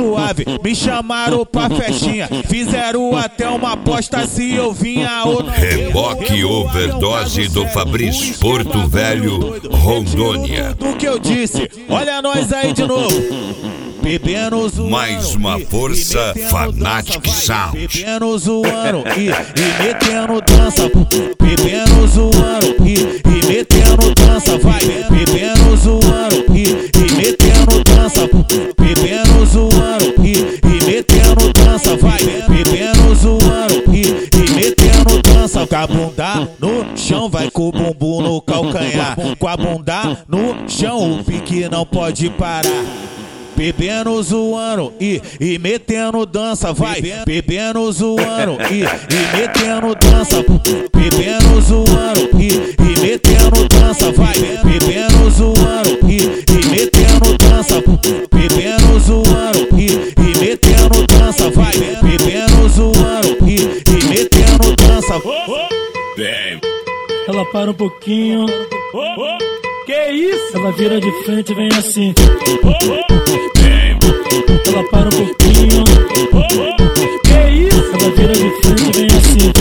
suave, me chamaram pra festinha. Fizeram até uma aposta se eu vinha ou não. Reboque Overdose do Fabrício, Porto Velho, Rondônia. Do que eu disse, olha nós aí de novo. Bebendo zoando, mais uma força Fanatic Sound. Bebendo zoando e metendo dança. Bebendo zoando e metendo dança. Vai bebendo zoando e metendo dança. Bebendo zoando e metendo dança. Vai bebendo zoando e metendo dança. Com a bunda no chão, vai com o bumbum no calcanhar. Com a bunda no chão, o pique não pode parar. Bebendo, zoando e metendo dança, vai. Bebendo, zoando e metendo dança. Bebendo, zoando e metendo dança, vai. Bebendo, zoando e metendo dança. Bebendo, zoando e metendo dança, vai. Bebendo, zoando e metendo dança. Ela para um pouquinho. Que isso? Ela vira de frente e vem assim. Ela para um pouquinho. Que isso? Ela vira de frente e vem assim.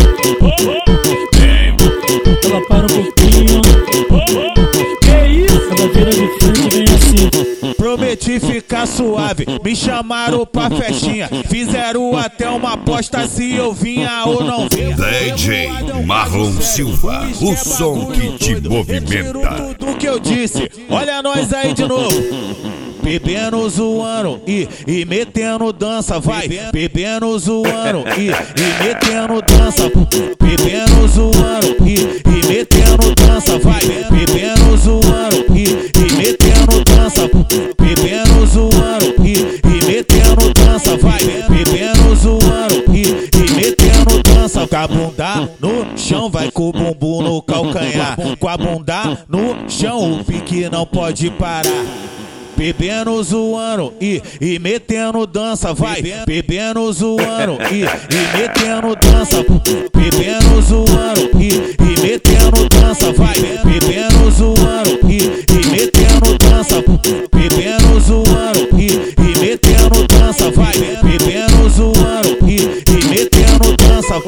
Ela para um pouquinho. Que isso? Ela vira de frente e vem assim. Prometi ficar suave, me chamaram pra festinha. Fizeram até uma aposta se eu vinha ou não vinha. DJ Marlon Silva, o som que te movimenta. Tudo que eu disse, olha nós aí de novo. Bebendo, zoando e metendo dança, vai. Bebendo, zoando e metendo dança. Bebendo, zoando e metendo dança, vai. Bebendo, zoando e metendo dança. Bebendo, zoando e metendo dança, vai. Bebendo, zoando e metendo dança. Com a bunda no chão, vai com o bumbum no calcanhar. Com a bunda no chão, o pique não pode parar. Bebendo, zoando e metendo dança, vai. Bebendo, zoando e metendo dança. Bebendo, zoando e metendo dança, vai. Bebendo, zoando e metendo dança. Bebendo, zoando e metendo dança, vai. Bebendo, zoando e metendo dança.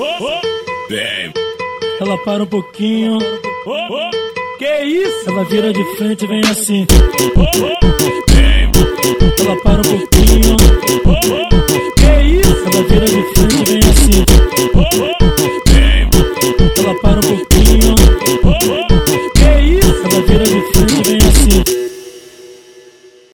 Ela para um pouquinho. Que isso? Ela vira de frente e vem assim. Ela para um pouquinho. Que isso? Ela vira de frente e vem assim. Ela para um pouquinho.